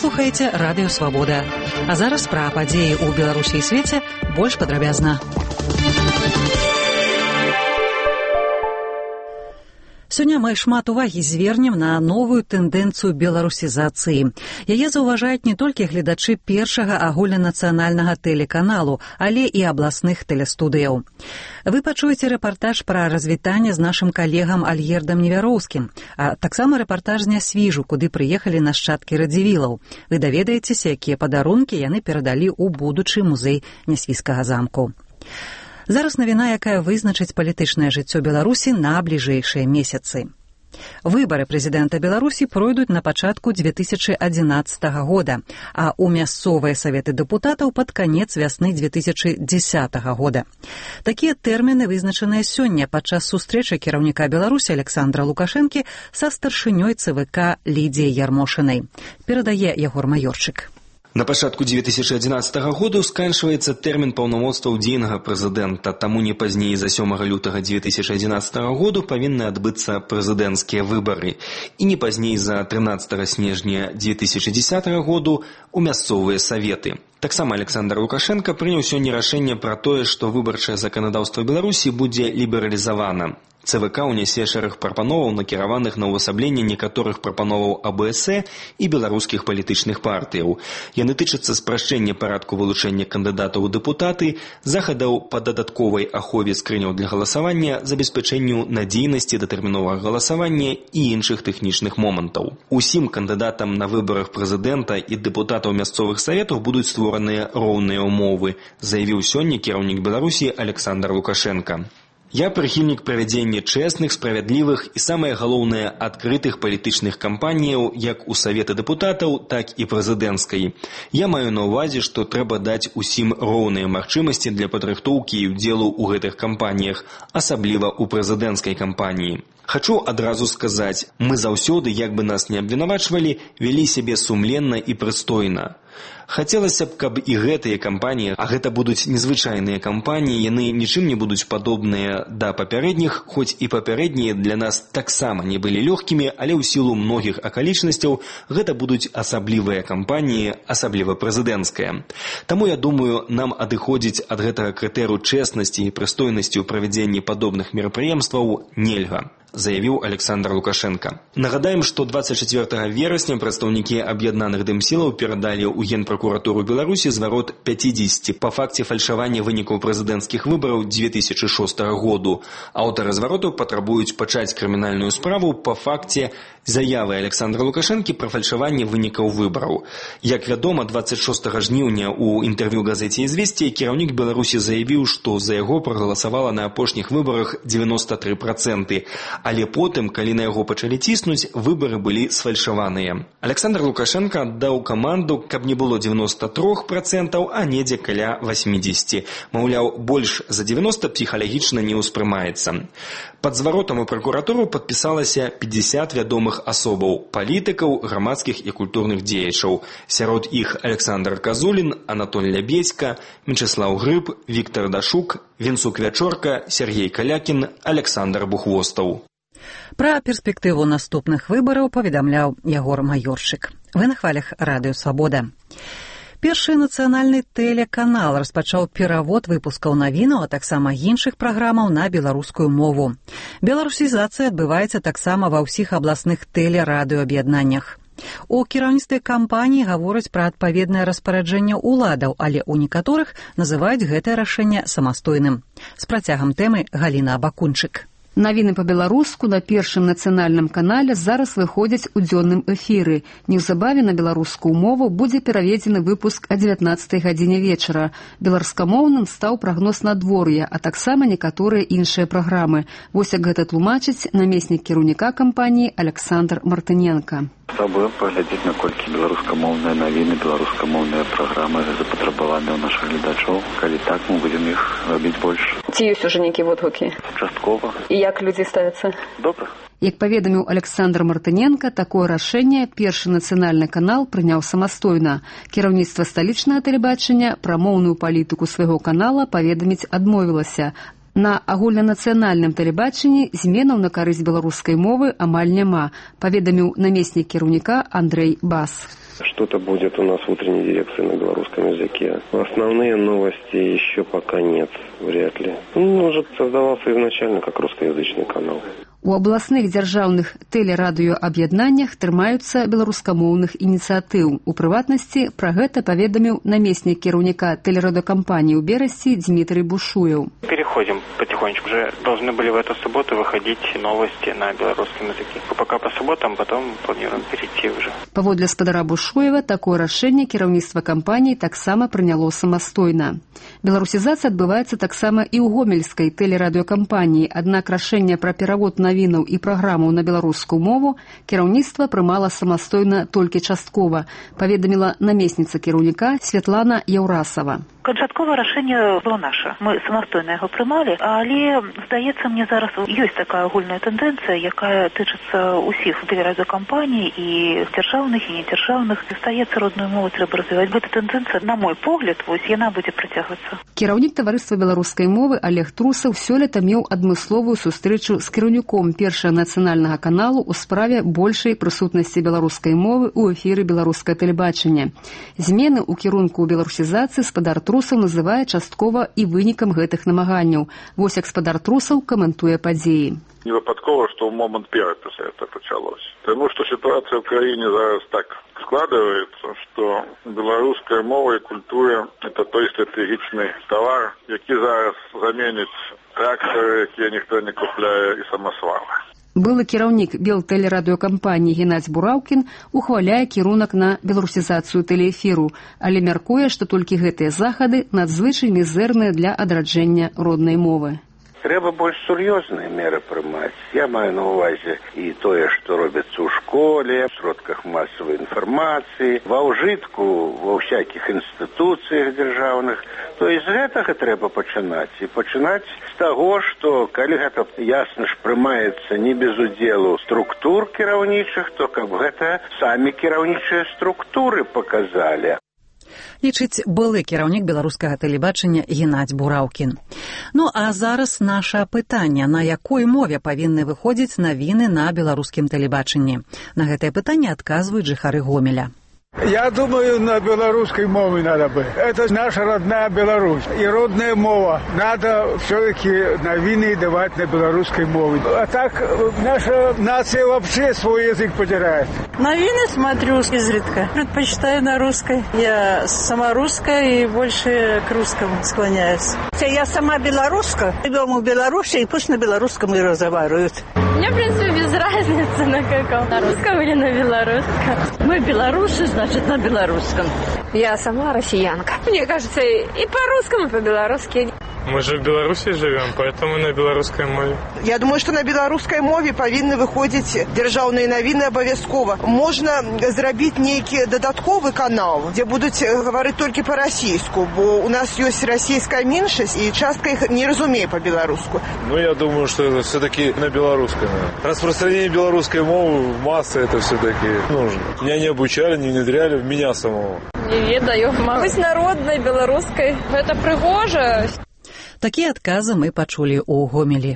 слухаеце радыё Свабода. А зараз пра падзеі ў Беларусі і свеце больш падрабязна. Сёння мы шмат увагі звернем на новую тэндэнцыю беларусізацыі. Яе заўважаюць не толькі гледачы першага агульнанацыянальнага тэлеканалу, але і абласных тэлестудыяў. Вы пачуеце рэпартаж пра развітанне з нашым калегам Альгердам Невяроўскім, а таксама рэпартаж з Нясвіжу, куды прыехалі нашчадкі радзівілаў. Вы даведаецеся, якія падарункі яны перадалі ў будучы музей Нясвіжскага замку. Зараз навіна, якая вызначыць палітычнае жыццё Беларусі на бліжэйшыя месяцы. Выбары прэзідэнта Беларусі пройдуць на пачатку 2011 года, а ў мясцовыя саветы дэпутатаў пад канец вясны 2010 года. Такія тэрміны вызначаныя сёння падчас сустрэчы кіраўніка Беларусі Александра Лукашэнкі са старшынёй ЦВК Лідзіяй Ярмошынай. Перадае Ягор Маёрчык. На пачатку 2011 года сканчваецца тэрмін паўнамоцтваў дзейнага прэзідэнта, таму не пазней за 7 лютага 2011 году павінны адбыцца прэзідэнцкія выбары і не пазней за 13 снежня 2010 году у мясцовыя саветы. Таксама Александр Лукашенко прыняў сёння рашэнне пра тое, што выбарчае заканадаўства Беларусі будзе лібералізавана. ЦВК унясе шэраг прапановаў, накіраваных на ўвасабленне некаторых прапановаў АБС і беларускіх палітычных партыяў. Яны тычацца спрашчэння парадку вылучэння кандыдатаў у дэпутаты, захадаў па дадатковай ахове скрыняў для галасавання, забеспячэнню надзейнасці датэрміновага галасавання і іншых тэхнічных момантаў. Усім кандыдатам на выбарах прэзідэнта і дэпутатаў мясцовых саветаў будуць створаныя роўныя ўмовы, заявіў сёння кіраўнік Беларусі Александр Лукашенко. Я прыхільнік правядзення чэсных, справядлівых і, самае галоўнае, адкрытых палітычных кампаніяў як у Саветы дэпутатаў, так і прэзідэнцкай. Я маю на ўвазе, што трэба даць усім роўныя магчымасці для падрыхтоўкі і ўдзелу ў гэтых кампаніях, асабліва ў прэзідэнцкай кампаніі. Хачу адразу сказаць, мы заўсёды, як бы нас не абвінавачвалі, вялі сябе сумленна і прыстойна. Хацелася б, каб і гэтыя кампаніі, а гэта будуць незвычайныя кампаніі, яны нічым не будуць падобныя да папярэдніх, хоць і папярэднія для нас таксама не былі лёгкімі, але ў сілу многіх акалічнасцяў гэта будуць асаблівыя кампаніі, асабліва прэзідэнцкая. Таму, я думаю, нам адыходзіць ад гэтага крытэру чэснасці і прыстойнасці ў правядзенні падобных мерапрыемстваў нельга, заявіў Александр Лукашенко. Нагадаем, што 24 верасня прадстаўнікі аб'яднаных дэмсілаў перадалі ў Генпракуратуру Беларусі зварот 50 па факце фальшавання вынікаў прэзідэнцкіх выбараў 2006 году. Аўтары звароту патрабуюць пачаць крымінальную справу па факце заявы Александра Лукашэнкі пра фальшаванне вынікаў выбараў. Як вядома, 26 жніўня ў інтэрв'ю газеце «Известия» кіраўнік Беларусі заявіў, што за яго прагаласавала на апошніх выбарах 93%, але потым, калі на яго пачалі ціснуць, выбары былі сфальшаваныя. Александр Лукашенко аддаў каманду, каб не было 93%, а недзе каля 80%. Маўляў, больш за 90% псіхалагічна не ўспрымаецца. Пад зваротам у пракуратуру падпісалася 50 вядомых асобаў, палітыкаў, грамадскіх і культурных дзеячаў. Сярод іх Александр Казулін, Анатоль Лябедзька, Мячеслаў Грыб, Віктор Дашук, Вінцук Вячорка, Сергей Калякін, Александр Бухвостаў. Пра перспектыву наступных выбараў паведамляў Ягор Маёрчык. Вы на хвалях радыё Свабода. Першы нацыянальны тэлеканал распачаў перавод выпускаў навінаў, а таксама іншых праграмаў на беларускую мову. Беларусізацыя адбываецца таксама ва ўсіх абласных тэлерадыёаб'яднаннях. У кіраўніцтве кампаніі гавораць пра адпаведнае распараджэнне ўладаў, але ў некаторых называюць гэтае рашэнне самастойным. З працягам тэмы Галіна Абакунчык. Навіны па-беларуску на першым нацыянальным канале зараз выходзяць у дзённым эфіры. Неўзабаве на беларускую мову будзе пераведзены выпуск о 19 гадзіне вечара. Беларускамоўным стаў прагноз надвор'я, а таксама некаторыя іншыя праграмы. Вось як гэта тлумачыць намеснік кіраўніка кампаніі Александр Мартыненка. Спрабуем паглядзець, наколькі беларускамоўныя навіны, беларускамоўныя праграмы запатрабаваныя ў нашых гледачоў. Калі так, мы будзем іх рабіць больш. Ці ёсць ужо нейкія водгукі? Часткова. І як людзі ставяцца? Добра. Як паведаміў Александр Мартыненка, такое рашэнне першы нацыянальны канал прыняў самастойна. Кіраўніцтва сталічнага тэлебачання пра моўную палітыку свайго канала паведаміць адмовілася. На агульнанацыянальным тэлебачанні зменаў на карысць беларускай мовы амаль няма, паведаміў намеснік кіраўніка Андрэй Бас. Что-то будет у нас в утренней дирекции на белорусском языке. Основные новости еще пока нет, вряд ли. Может, создавался изначально как русскоязычный канал. У абласных дзяржаўных тэлерадыёаб'яднаннях трымаюцца беларускамоўных ініцыятыў. У прыватнасці пра гэта паведаміў намеснік кіраўніка тэлерадыёкампаніі ў Берасці Дмітрий Бушуев. Переходим потихонечку. Уже должны были в эту субботу выходить новости на белорусском языке. Пока по субботам, потом планируем перейти уже. Паводле спадара Бушуева, такое рашэнне кіраўніцтва кампаніі таксама прыняло самастойна. Беларусізацыя адбываецца таксама і ў гомельскай тэлерадыёкампаніі, аднак рашэнне пра перавод навінаў і праграмаў на беларускую мову кіраўніцтва прымала самастойна толькі часткова, паведаміла намесніца кіраўніка Святлана Яўрасава. Канчатковае рашэнне было наша. Мы самастойна яго прымалі, але, здаецца, мне зараз ёсць такая агульная тэндэнцыя, якая тычыцца ўсіх тэлерадыёкампаній і дзяржаўных, і недзяржаўных. Застаецца, родную мову трэба развіваць. Гэта тэндэнцыя, на мой погляд, вось яна будзе працягвацца. Кіраўнік таварыства беларускай мовы Олег Трусаў сёлета меў адмысловую сустрэчу з кіраўніком першага нацыянальнага каналу ў справе большай прысутнасці беларускай мовы ў эфіры беларускае тэлебачання. Змены ў кірунку беларусізацыі спадар Трусаў называе часткова і вынікам гэтых намаганняў. Вось як спадар Трусаў каментуе падзеі. Не выпадкова, што ў момант перапісу это пачалося. Таму што сітуацыя ў краіне зараз так складываецца, што беларуская мова і культура – это той стратэгічны тавар, які зараз заменіць трактары, якія ніхто не купляе, і самаславы. Былы кіраўнік белтэлерадыёкампаніі Геннадзь Бураўкін ухваляе кірунак на беларусізацыю тэлеэфіру, але мяркуе, што толькі гэтыя захады надзвычай мізэрныя для адраджэння роднай мовы. Трэба больш сур'ёзныя меры прымаць. Я маю на ўвазе і тое, што робіцца ў школе, в сродках масавай інфармацыі, ва ўжытку, ва ўсякіх інстытуцыях дзяржаўных. То і з гэтага трэба пачынаць. І пачынаць з таго, што калі гэта ясна ж прымаецца не без удзелу структур кіраўнічых, то каб гэта самі кіраўнічыя структуры паказалі. Лічыць былы кіраўнік беларускага тэлебачання Геннадзь Бураўкін. Ну а зараз наша пытанне, на якой мове павінны выходзіць навіны на беларускім тэлебачанні. На гэтае пытанне адказваюць жыхары Гомеля. Я думаю, на белорусской мове надо бы. Это наша родная Беларусь и родная мова. Надо все-таки новины давать на белорусской мове. А так наша нация вообще свой язык потеряет. Новины смотрю изредка. Предпочитаю на русской. Я сама русская и больше к русскому склоняюсь. Я сама белоруска. Живем в Беларуси и пусть на белорусском и разговаривают. Мне, в принципе, без разницы на каком. На русском или на белорусском. Мы белорусы, значит, на белорусском. Я сама россиянка. Мне кажется, и по-русскому, и по-белорусски. Мы же в Беларуси живем, поэтому на белорусской мове. Я думаю, что на беларускай мове павінны выходзіць дзяржаўныя навіны абавязкова. Можна зрабіць нейкі дадатковы канал, дзе будуць гаварыць толькі па-расійску, бо у нас ёсць расійская меншасць, і частка іх не разумее па-беларуску. Ну, я думаю, что это все-таки на белорусском. Распространение белорусской мовы в массы это все-таки нужно. Меня не обучали, не внедряли в меня самого. Не ведаю. Быть народной, белорусской. Это пригоже. Такія адказы мы пачулі ў Гомелі.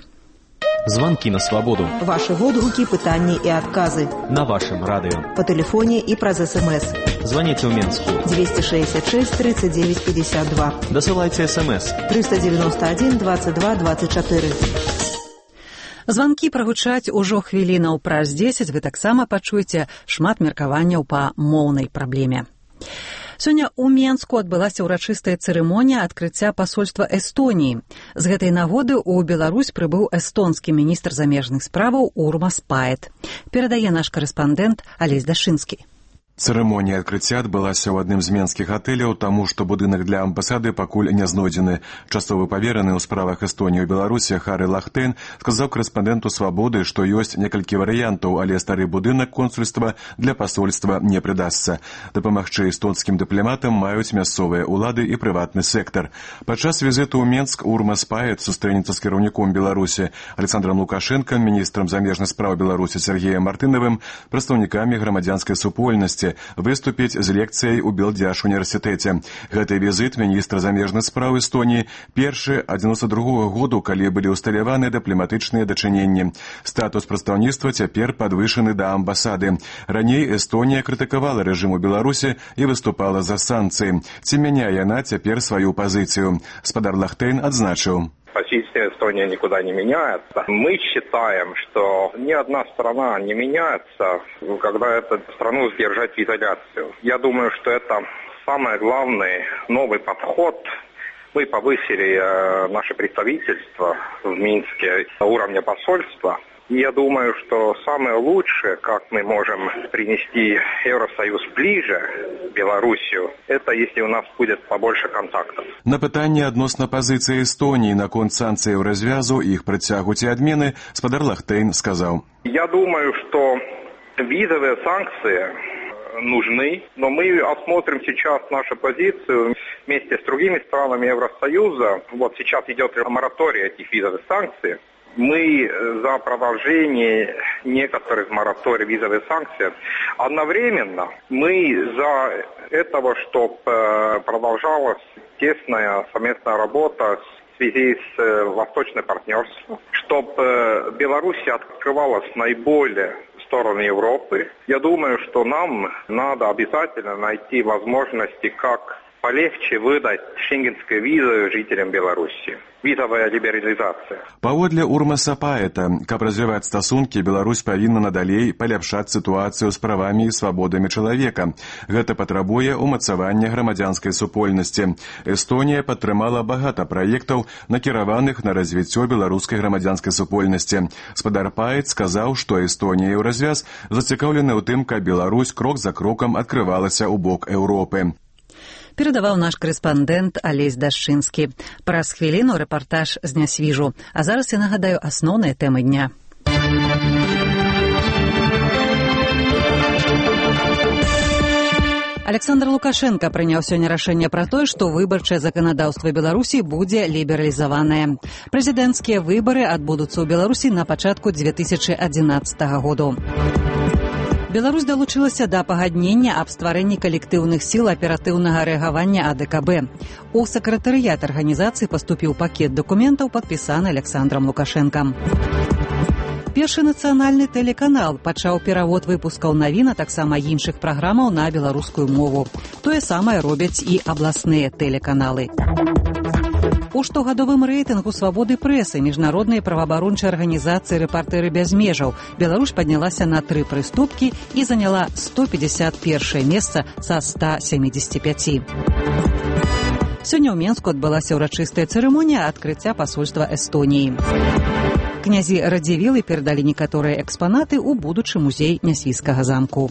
Звонки на свободу. Ваши водгуки, пытанні і адказы. На вашем радио. По телефоне и праз СМС. Звоните в Минск. 266 39 52. Досылайте СМС. 391 22 24. Званкі прагучаць ужо хвілінаў праз 10. Вы таксама пачуеце шмат меркаванняў па моўнай праблеме. Сёння ў Менску адбылася ўрачыстая цырымонія адкрыцця пасольства Эстоніі. З гэтай нагоды ў Беларусь прыбыў эстонскі міністр замежных справаў Урмас Паэт. Перадае наш карэспандэнт Алесь Дашынскі. Цырымонія адкрыцця адбылася ў адным з менскіх гатэляў, таму што будынак для амбасады пакуль не знойдзены. Часовы павераны ў справах Эстоніі ў Беларусі Хары Лахтен сказаў карэспандэнту «Свабоды», што ёсць некалькі варыянтаў, але стары будынак консульства для пасольства не прыдасца. Дапамагчы эстонскім дыпламатам маюць мясцовыя ўлады і прыватны сектар. Падчас візіту ў Менск Урмас Паэт сустрэнецца з кіраўніком Беларусі Александром Лукашэнкам, міністрам замежных спраў Беларусі Сергеем Мартынавым, прадстаўнікамі грамадзянскай супольнасці, Будапешце выступіць з лекцыяй у Белдзяш універсітэце. Гэты візіт міністра замежных спраў Эстоніі першы ад 92 году, калі былі ўсталяваны дыпламатычныя дачыненні. Статус прадстаўніцтва цяпер падвышаны да амбасады. Раней Эстонія крытыкавала рэжым у Беларусі і выступала за санкцыі. Ці мяняе яна цяпер сваю пазіцыю? Спадар Лахтейн адзначыў. Позиция Эстонии никуда не меняется. Мы считаем, что ни одна страна не меняется, когда эту страну сдержать в изоляцию. Я думаю, что это самый главный новый подход. Мы повысили наше представительство в Минске до уровня посольства. И я думаю, что самое лучшее, как мы можем принести Евросоюз ближе к Белоруссию, это если у нас будет побольше контактов. На пытанне адносна пазіцыі Эстоніі наконт санкцыяў развязу і іх працягу ці адмены спадар Лахтейн сказаў. Я думаю, что визовые санкции нужны, но мы осмотрим сейчас нашу позицию вместе с другими странами Евросоюза. Вот сейчас идет мораторий этих визовых санкций. Мы за продолжение некоторых мораторий визовых санкций. Одновременно мы за этого, чтобы продолжалась тесная совместная работа в связи с восточным партнерством, чтобы Беларусь открывалась наиболее в сторону Европы. Я думаю, что нам надо обязательно найти возможности, как полегче выдать шенгенскую визу жителям Беларуси. Визовая лібералізацыя. Паводле Урмаса Паэта, каб развіваць стасункі, Беларусь павінна надалей паляпшаць сітуацыю з правамі і свабодамі чалавека. Гэта патрабуе ўмацавання грамадзянскай супольнасці. Эстонія падтрымала багата праектаў, накіраваных на развіццё беларускай грамадзянскай супольнасці. Спадар Паэт сказаў, што Эстонія і развяз зацікаўлены ў тым, каб Беларусь крок за крокам адкрывалася ў бок Еўропы. Перадаваў наш корэспандэнт Алесь Дашчынскі. Праз хвіліну рэпартаж з Нясвіжу. А зараз я нагадаю асноўныя тэмы дня. Александр Лукашенко прыняў сёння рашэнне пра тое, што выбарчае заканадаўства Беларусі будзе лібералізаванае. Прэзідэнцкія выбары адбудуцца ў Беларусі на пачатку 2011 году. Беларусь далучылася да пагаднення аб стварэнні калектыўных сіл аператыўнага рэагавання АДКБ. У сакратарыят арганізацыі паступіў пакет дакументаў, падпісаны Александром Лукашэнкам. Першы нацыянальны тэлеканал пачаў перавод выпускаў навін, а таксама іншых праграмаў на беларускую мову. Тое самае робяць і абласныя тэлеканалы. У штогадовым рэйтынгу свабоды прэсы міжнароднай праваабарончай арганізацыі «Рэпартэры без межаў» Беларусь паднялася на 3 прыступкі і заняла 151 месца са 175. Сёння ў Менску адбылася ўрачыстая цырымонія адкрыцця пасольства Эстоніі. Князі Радзівілы перадалі некаторыя экспанаты ў будучы музей Нясвіжскага замку.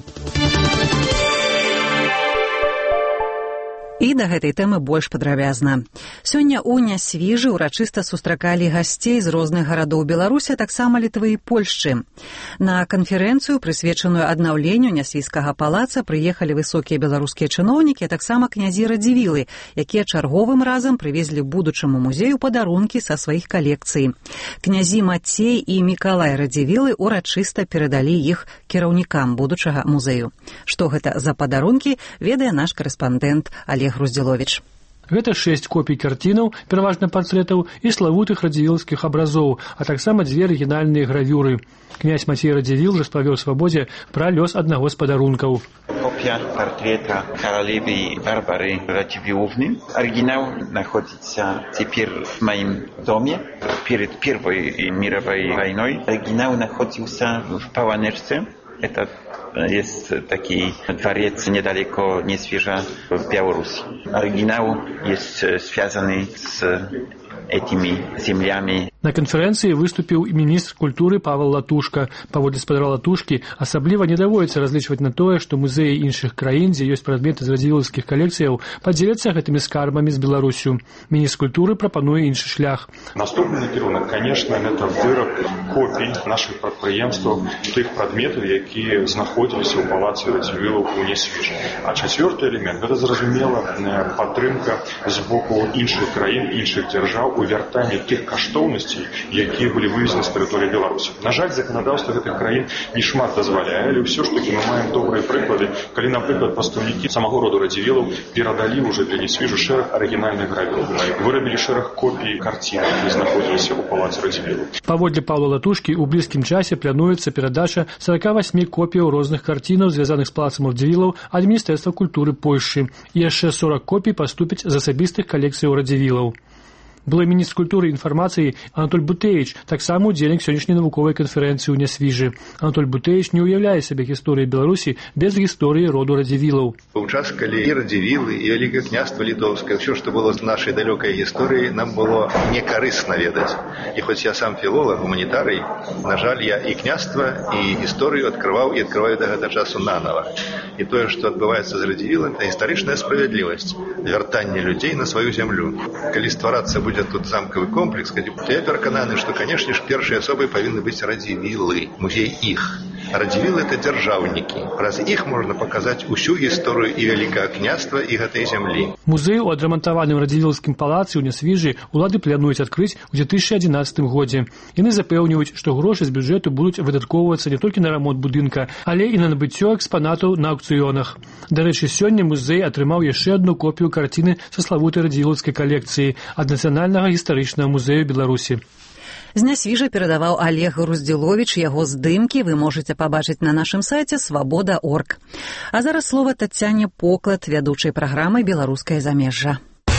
І да гэтай тэмы больш падрабязна. Сёння ў Нясвіжы ўрачыста сустракалі гасцей з розных гарадоў Беларусі, таксама Літвы і Польшчы. На канферэнцыю, прысвечаную аднаўленню Нясвіжскага палаца, прыехалі высокія беларускія чыноўнікі, а таксама князі Радзівілы, якія чарговым разам прывезлі будучаму музею падарункі са сваіх калекцый. Князі Мацей і Мікалай Радзівілы ўрачыста перадалі іх кіраўнікам будучага музею. Што гэта за падарункі, ведае наш корэспандэнт Олег Груздзіловіч. Гэта 6 копій карцінаў, пераважна партрэтаў і славутых радзівілскіх абразоў, а таксама 2 арыгінальныя гравюры. Князь Мацей Радзівіл распавёў свабодзе пра лёс аднаго з падарункаў. Копия портрета королевы Барбары Радзивилловны. Оригинал находится теперь в моем доме. Перед Первой мировой войной оригинал находился в Паванерце. Это есть такой дворец недалеко Нясвижа в Беларуси. Оригинал есть связанный с этими землями. На канферэнцыі выступіў міністр культуры Павел Латушка. Паводле спадара Латушкі, асабліва не даводіцца разлічваць на тое, што музеі іншых краін, дзе ёсць прадметы з радзівілскіх калекцыяў, падзеляцца гэтымі скарбамі з Беларусю. Міністр культуры прапануе іншы шлях. Наступны накірунак, конечно, гэта выраб копій нашых прадпрыемстваў тых прадметаў, якія знаходзіліся ў палацы Радзівілаў у Нясвіжы. А чацвёрты элемент гэта зразумела падтрымка з боку іншых краін, іншых дзяржаў у вяртанні тых каштоўнасцей, каштоўнасцей, якія былі вывезены з тэрыторыі Беларусі. На жаль, заканадаўства гэтых краін не шмат дазваляе, але ўсё ж такі мы маем добрыя прыклады, калі, напрыклад, прадстаўнікі самого роду радзівілаў перадалі ўжо для Несвіжу шэраг арыгінальных гравюр, вырабілі шэраг копій карцін, які знаходзіліся ў палаце радзівілаў. Паводле Павла Латушкі, у блізкім часе плануецца перадача 48 копіяў розных карцінаў, звязаных з палацам радзівілаў ад Міністэрства культуры Польшчы. І яшчэ 40 копій паступяць з асабістых калекцыяў радзівілаў. Былой міністр культуры і інфармацыі Анатоль Бутэевіч таксама удзельнік сённяшняй навуковай канферэнцыі ў Нясвіжы. Анатоль Бутэевіч не ўяўляе сабе гісторыі Беларусі без гісторыі роду радзівілаў. У час, калі і радзівілы, і Вялікае княства літоўскае, ўсё, што было з нашай далёкай гісторыі, нам было некарысна ведаць. І хоць я сам філолог, гуманітарый, на жаль, я і княства, і гісторыю адкрываў і адкрываю да гэтага часу нанава. І тое, што адбываецца з радзівілам, это гістарычная справядлівасць, вяртанне людзей на сваю зямлю. Калі стварацца будзе тут замкавы комплекс, я перакананы, што, канешне ж, першай асобай павінны быць радзівілы, музей іх. Радзівілы – это дзяржаўнікі. Праз іх можна паказаць усю гісторыю і Вялікага княства, і гэтай зямлі. Музей у адрамантаваным радзівілаўскім палацы ў Нясвіжы улады плануюць адкрыць у 2011 годзе. Яны запэўніваюць, што грошы з бюджэту будуць выдаткоўвацца не толькі на рамонт будынка, але і на набыццё экспанатаў на аўкцыёнах. Дарэчы, сёння музей атрымаў яшчэ адну копію карціны са славутай радзівілаўскай калекцыі ад Нацыянальнага гістарычнага музею Беларусі. З Нясвіжа перадаваў Олег Груздзіловіч. Яго здымкі вы можаце пабачыць на нашым сайце свабода.орг. А зараз слова Тацяне Поклад, вядучай праграмы «Беларускае замежжа».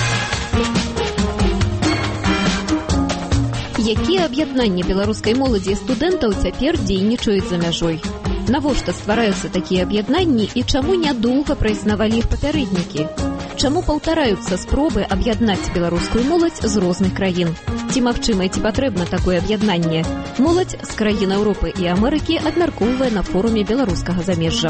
Якія аб'яднанні беларускай моладзі і студэнтаў цяпер дзейнічаюць за мяжой? Навошта ствараюцца такія аб'яднанні і чаму нядоўга праіснавалі іх папярэднікі? Чаму паўтараюцца спробы аб'яднаць беларускую моладзь з розных краін? Ці магчыма і ці патрэбна такое аб'яднанне? Моладзь з краін Еўропы і Амерыкі абмяркоўвае на форуме беларускага замежжа.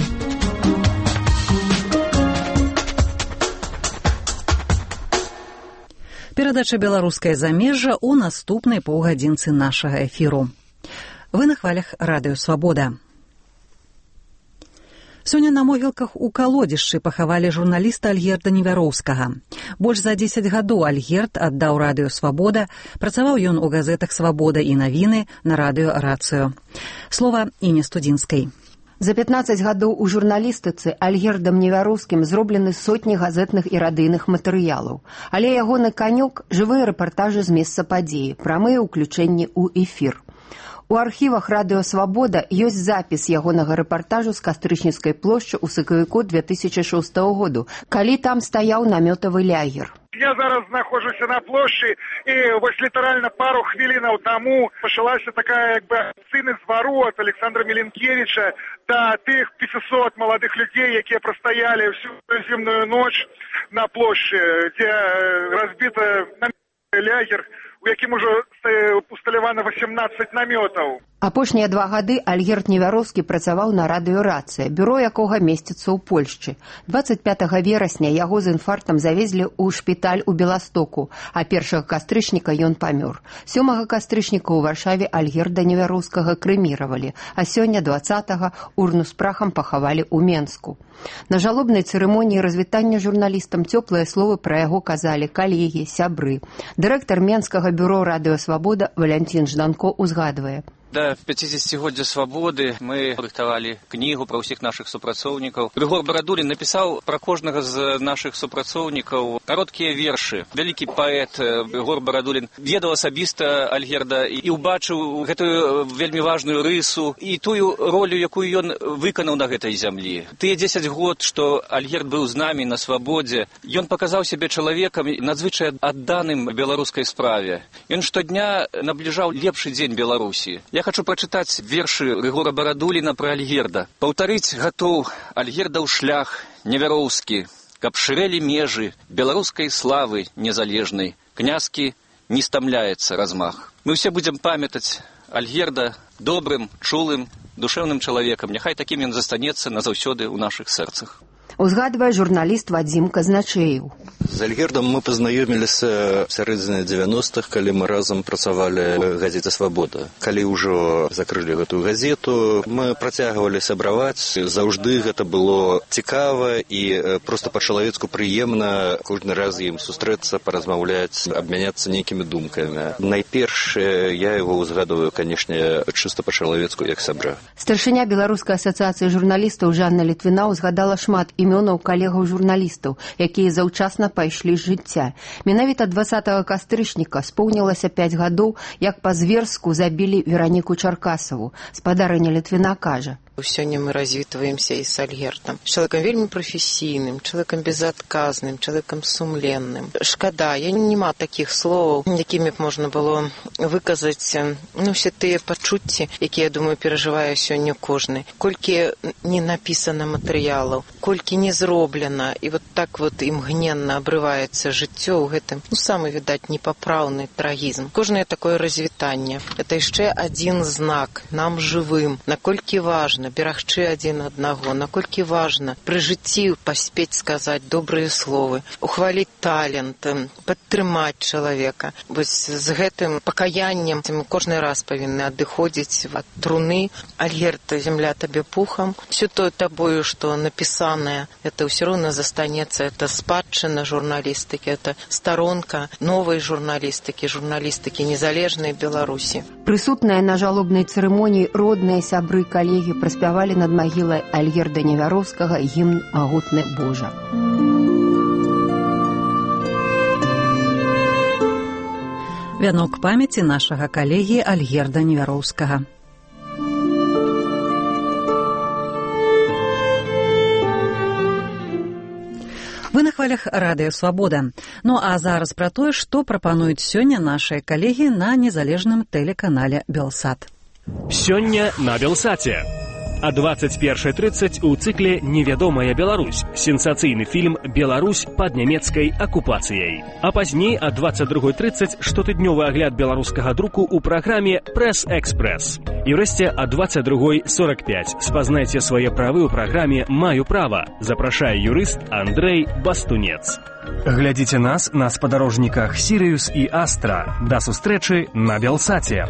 Перадача «Беларускае замежжа» ў наступнай паўгадзінцы нашага эфіру. Вы на хвалях радыё «Свабода». Сёння на могілках у Калодзішчы пахавалі журналіста Альгерда Невяроўскага. Больш за 10 гадоў Альгерд аддаў радыё «Свабода», працаваў ён у газетах «Свабода» і «Навіны», на радыё «Рацыё». Слова Іне Студзінскай. За 15 гадоў у журналістыцы Альгердам Невяроўскім зроблены сотні газетных і радыйных матэрыялаў. Але ягоны канёк – жывыя рэпартажы з месца падзеі, прамыя ўключэнні ў эфір. У архівах радыё «Свабода» ёсць запіс ягонага рэпартажу з Кастрычніцкай плошчы ў сакавіку 2006 году, калі там стаяў намётавы лягер. Я зараз знаходжуся на плошчы, і вось літаральна пару хвілінаў таму пачалася такая акцыйны зварот Александра Міленкевіча да тых 500 маладых людзей, якія прастаялі всю зімную ноч на плошчы, дзе разбіта лягер, у якім ужо усталявана 18 намётаў. Апошнія 2 гады Альгерд Невяроўскі працаваў на радыё «Рацыя», бюро якога месціцца ў Польшчы. 25 верасня яго з інфарктам завезлі ў шпіталь у Беластоку, а 1 кастрычніка ён памёр. 7 кастрычніка ў Варшаве Альгерда Невяроўскага крэміравалі, а сёння 20-го урну з прахам пахавалі ў Менску. На жалобнай цырымоніі развітання журналістам цёплыя словы пра яго казалі калегі, сябры. Дырэктар Менскага бюро радыё «Свабода» Валянцін Жданко узгадвае. Да 50-годдзя свабоды мы рыхтавалі кнігу пра ўсіх нашых супрацоўнікаў. Рыгор Барадулін напісаў пра кожнага з нашых супрацоўнікаў кароткія вершы. Вялікі паэт Рыгор Барадулін ведаў асабіста Альгерда і ўбачыў гэтую вельмі важную рысу і тую ролю, якую ён выканаў на гэтай зямлі. Тыя 10 год, што Альгерд быў з намі на свабодзе, ён паказаў сябе чалавекам надзвычай адданым беларускай справе. Ён штодня набліжаў лепшы дзень Беларусі. Я хочу прачытаць вершы Рыгора Барадуліна пра Альгерда. Паўтарыць гатоў Альгердаў шлях Невяроўскі, каб шырэлі межы беларускай славы незалежнай. Князкі не стамляецца размах. Мы ўсе будзем памятаць Альгерда добрым, чулым, душэўным чалавекам. Няхай такім ён застанецца назаўсёды ў нашых сэрцах. узгадвае журналіст Вадзім Казначеев. З Альгердом мы пазнаёміліся сярэдзіне 90-х, калі мы разам працавалі ў газеце «Свабода». Калі ўжо закрылі гэтую газету, мы працягвалі сябраваць. Заўжды гэта было цікава і проста па-чалавецку прыемна кожны раз ім сустрэцца, паразмаўляць, абмяняцца нейкімі думкамі. Найперш я яго узгадваю, канешне, чыста па-чалавецку, як сябра. Старшыня Беларускай асацыяцыі журналістаў Жанна Літвіна узгадала шмат імёнаў калегаў журналістаў, якія заўчасна пайшлі з жыцця. Менавіта 20 кастрычніка споўнілася 5 гадоў, як па-зверску забілі Вераніку Чаркасаву. Спадарыня Літвіна кажа: Сёння мы развітваемся і з Альгертам. Чалавекам вельмі прафесійным, чалавекам безадказным, чалавекам сумленным. Шкада, я нема такіх словаў, якімі б можна было выказаць усе тыя пачуцці, якія, я думаю, перажывае сёння кожны. Колькі не напісана матэрыялаў, колькі не зроблена, і вот так вот імгненна абрываецца жыццё ў гэтым, самы, відаць, непапраўны трагізм. Кожнае такое развітанне. Это яшчэ адзін знак нам жывым, наколькі важна берагчы адзін аднаго, наколькі важна пры жыцці паспець сказаць добрыя словы, ухваліць талент, падтрымаць чалавека. Вось з гэтым пакаяннем мы кожны раз павінны адыходзіць ад труны. Альгерт, земля табе пухам. Все то табою, што напісанае, это ўсё роўна застанецца. Это спадчына журналістыкі, это старонка новай журналістыкі, журналістыкі незалежнай Беларусі. Прысутныя на жалобнай цырымоніі родныя сябры, калегі праспявалі над магілай Альгерда Невяроўскага гімн «Магутны Божа». Вянок памяці нашага калегі Альгерда Невяроўскага. Вы на хвалях радыё «Свабода». Ну а зараз пра тое, што прапануюць сёння нашыя калегі на незалежным тэлеканале «Белсат». Сёння на «Белсаце». О 21:30 у цикле «Невядомая Беларусь» сенсацыйны фільм «Беларусь под нямецкай акупацыяй». А пазней о 22:30 штотыднёвы агляд беларускага друку у праграме «Прэс-экспрэс». І ўрэшце о 22:45 спазнайце свае правы ў праграме «Маю права». Запрашае юрыст Андрэй Бастунец. Глядзіце нас на спадарожніках «Сірыюс» і «Астра». Да сустрэчы на «Белсаце».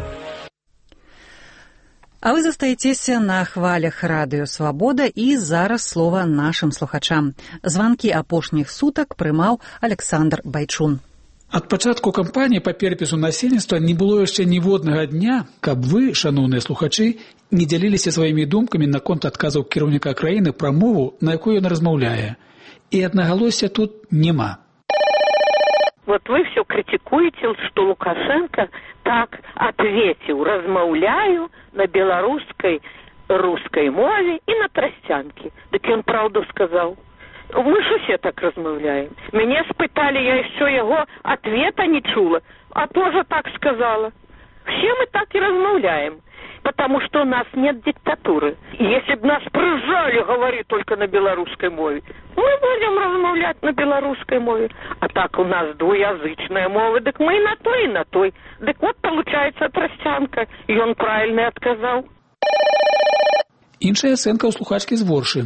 А вы застаецеся на хвалях радыё «Свабода» і зараз слова нашым слухачам. Званкі апошніх сутак прымаў Александр Байчун. Ад пачатку кампаніі па перапісу насельніцтва не было яшчэ ніводнага дня, каб вы, шаноўныя слухачы, не дзяліліся сваімі думкамі наконт адказаў кіраўніка краіны пра мову, на якой ён размаўляе. І аднагалосся тут няма. Вот вы все критикуете, что Лукашенко так ответил: размаўляю на белорусской, русской мове и на тростянке. Так он правду сказал. Мы же все так размаўляем. Меня спытали, я еще его ответа не чула, а тоже так сказала. Все мы так и размаўляем, потому что у нас нет диктатуры. Если бы нас прижали говорить только на белорусской мове, мы будем размаўлять на белорусской мове. А так у нас двуязычная мова, так мы и на той, и на той. Так вот получается тростянка, и он правильно отказал. Іншая ацэнка ў слухачкі з Воршы.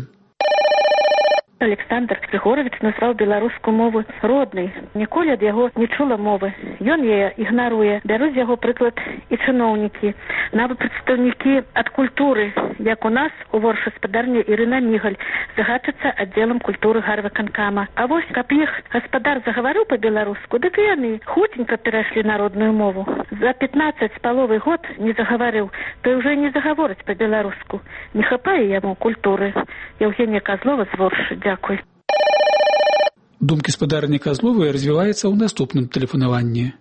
Александр Григорович назваў беларускую мову роднай. Ніколі ад яго не чула мовы. Ён яе ігнаруе. Бяруць яго прыклад і чыноўнікі. Нават прадстаўнікі ад культуры, як у нас у Воршы спадарня Ірына Мігаль, загадчыцца аддзелам культуры гарвыканкама. А вось, каб іх гаспадар загаварыў па-беларуску, дык і яны хуценька перайшлі на родную мову. За 15 з паловай год не загаварыў, то ўжо не загаворыць па-беларуску. Не хапае яму культуры. Евгения Козлова з Воршы. Дякую. Думкі спадарні Козловой развіваюцца ў наступным тэлефанаванні.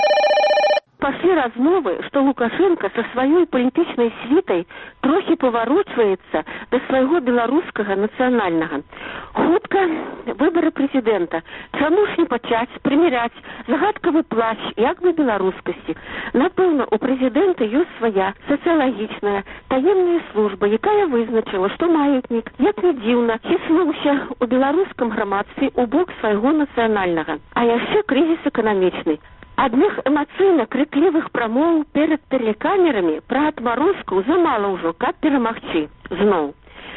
Пошли размовы, что Лукашенко со своей политичной свитой трохи поворачивается до своего белорусского национального. Хутка выборы президента. Чаму ж не пачаць примерять загадкавы плащ як бы беларускасці? Напэўна, у президента ёсць свая сацыялагічная таемная служба, якая вызначила, что маятнік, як не дзіўна, хіснуўся у беларускам грамадстве у бок свайго нацыянальнага. А яшчэ крызіс эканамічны. Адных эмацыйна крыклівых прамоў перад тэлекамерамі пра адмарозку замала ўжо, каб перамагчы. Зноў.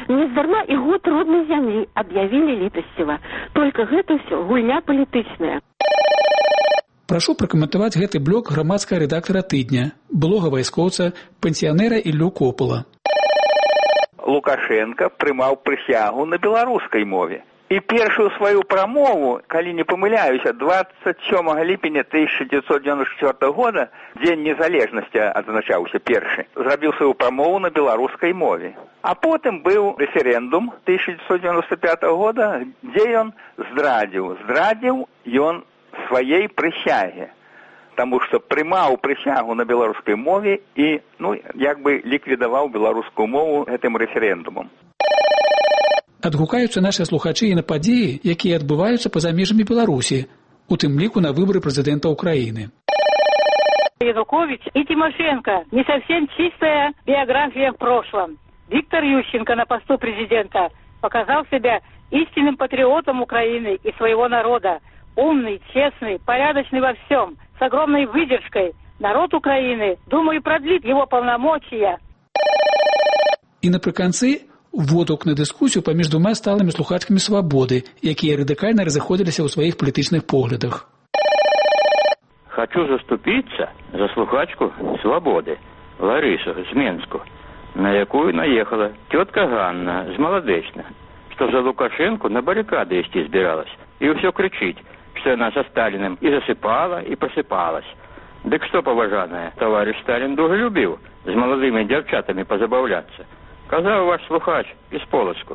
Нездарма і год роднай зямлі аб'явілі літасціва. Толькі гэта ўсё гульня палітычная. Прашу пракаментаваць гэты блок грамадскага рэдактара тыдня, былога вайскоўца, пенсіянера Іллю Копала. Лукашенко прымаў прысягу на беларускай мове. І першую сваю прамову, калі не памыляюся, 27 ліпеня 1994 года, Дзень незалежнасці адзначаўся першы, зрабіў сваю прамову на беларускай мове. А потым быў рэферэндум 1995 года, дзе ён здрадзіў ён сваей прысяге, таму што прымаў прысягу на беларускай мове і, як бы ліквідаваў беларускую мову гэтым рэферэндумам. Адгукаюцца нашыя слухачы і на падзеі, якія адбываюцца па-за межамі Беларусі, у тым ліку на выборы прэзідэнта Украіны. Янукович и Тимошенко. Не совсем чистая биография в прошлом. Виктор Ющенко на посту президента показал себя истинным патриотом Украины и своего народа. Умный, честный, порядочный во всем, с огромной выдержкой. Народ Украины, думаю, продлит его полномочия. І напрыканцы водгук на дыскусію паміж двума сталымі слухачкамі «Свабоды», якія радыкальна разыходзіліся ў сваіх палітычных поглядах. Хочу заступиться за слухачку «Свободы» Ларису з Менску, на якую наехала тетка Ганна з Молодечна, что за Лукашенко на баррикады идти збиралась, и все кричить, что она со Сталиным и засыпала, и просыпалась. Дык что, поважанная, товарищ Сталин дружелюбил с молодыми девчатами позабавляться. Казав ваш слухач из Полоцку.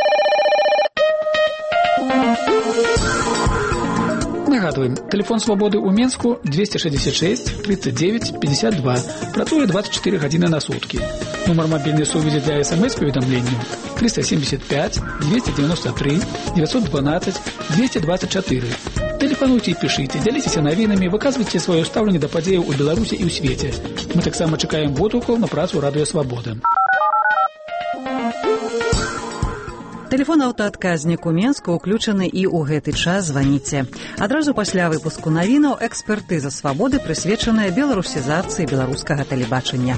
Нагадуем, телефон «Свободы» у Менску 266 39 52. Працуе 24 гадзіны на суткі. Нумар мобільнай сувязі для СМС-паведамленняў 375 293 912 224. Тэлефануйце і пішыце, дзяліцеся навінамі, выказвайце сваё стаўленне да падзеяў у Беларусі і ў свеце. Мы таксама чакаем водгукаў на працу радыё «Свабода». Тэлефон аўтаадказнік у Менску ўключаны і ў гэты час званіце. Адразу пасля выпуску навінаў экспертыза «Свабоды» прысвечаная беларусізацыі беларускага тэлебачання.